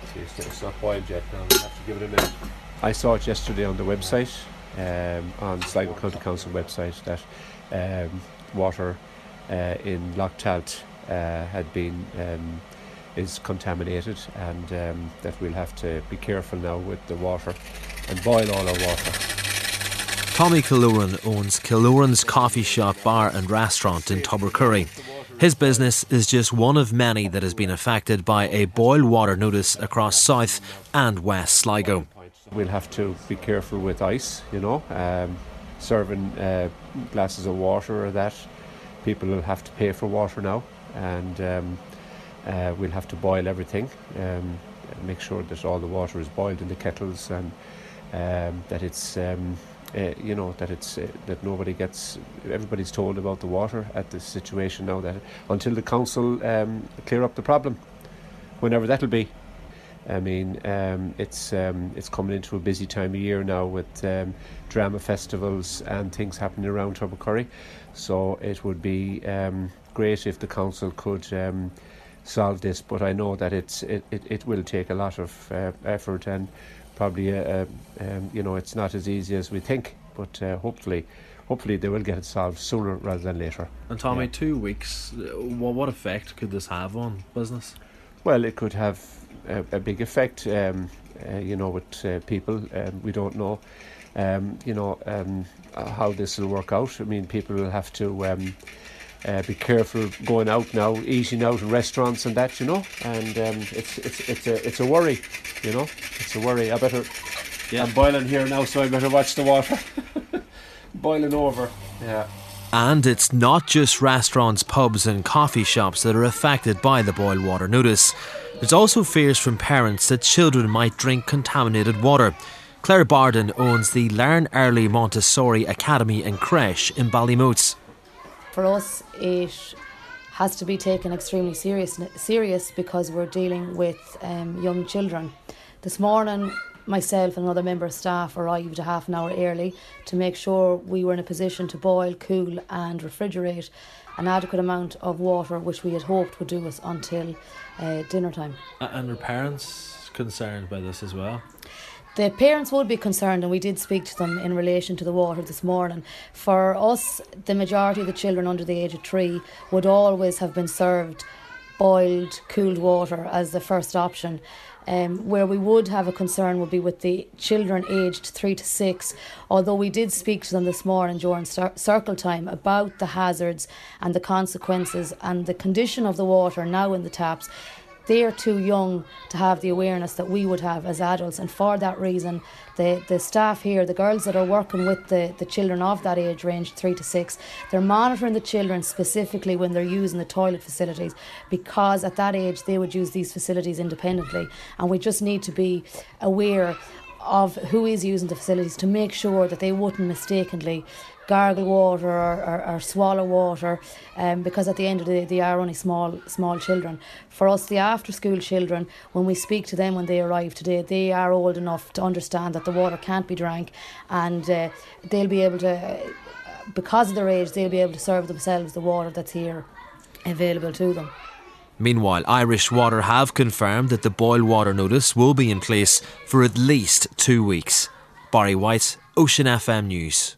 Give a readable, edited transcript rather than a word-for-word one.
It's not boiled yet now. We have to give it a minute. I saw it yesterday on the website, on Sligo County Council website, that water in Loch Talt had been is contaminated, and that we'll have to be careful now with the water and boil all our water. Tommy Killouran owns Killouran's Coffee Shop, Bar and Restaurant in Tubbercurry. His business is just one of many that has been affected by a boil water notice across South and West Sligo. We'll have to be careful with ice, serving glasses of water or that. People will have to pay for water now, and we'll have to boil everything, make sure that all the water is boiled in the kettles, and that it's that nobody gets. Everybody's told about the water at this situation now, that until the council clear up the problem, whenever that'll be. I mean, it's coming into a busy time of year now with drama festivals and things happening around Tubbercurry. So it would be great if the council could solve this, but I know that it will take a lot of effort, and probably it's not as easy as we think, but hopefully they will get it solved sooner rather than later. And Tommy, 2 weeks, what effect could this have on business? Well, it could have a big effect, with people. We don't know, how this will work out. I mean, people will have to be careful going out now, eating out in restaurants and that, and it's a worry, It's a worry. I'm boiling here now, so I better watch the water. Boiling over. Yeah. And it's not just restaurants, pubs and coffee shops that are affected by the boil water notice. There's also fears from parents that children might drink contaminated water. Claire Barden owns the Larne Early Montessori Academy and Creche in Ballymoots. For us, it has to be taken extremely serious because we're dealing with young children. This morning, myself and another member of staff arrived a half an hour early to make sure we were in a position to boil, cool and refrigerate an adequate amount of water, which we had hoped would do us until dinner time. And are parents concerned by this as well? The parents would be concerned, and we did speak to them in relation to the water this morning. For us, the majority of the children under the age of 3 would always have been served boiled, cooled water as the first option. Where we would have a concern would be with the children aged 3 to 6, although we did speak to them this morning during circle time about the hazards and the consequences and the condition of the water now in the taps. They are too young to have the awareness that we would have as adults, and for that reason the staff here, the girls that are working with the children of that age range 3 to 6, they're monitoring the children specifically when they're using the toilet facilities, because at that age they would use these facilities independently, and we just need to be aware of who is using the facilities to make sure that they wouldn't mistakenly gargle water or swallow water, because at the end of the day they are only small children. For us, the after school children, when we speak to them when they arrive today, they are old enough to understand that the water can't be drank, and they'll be able to, because of their age, they'll be able to serve themselves the water that's here available to them. Meanwhile, Irish Water have confirmed that the boil water notice will be in place for at least 2 weeks. Barry White, Ocean FM News.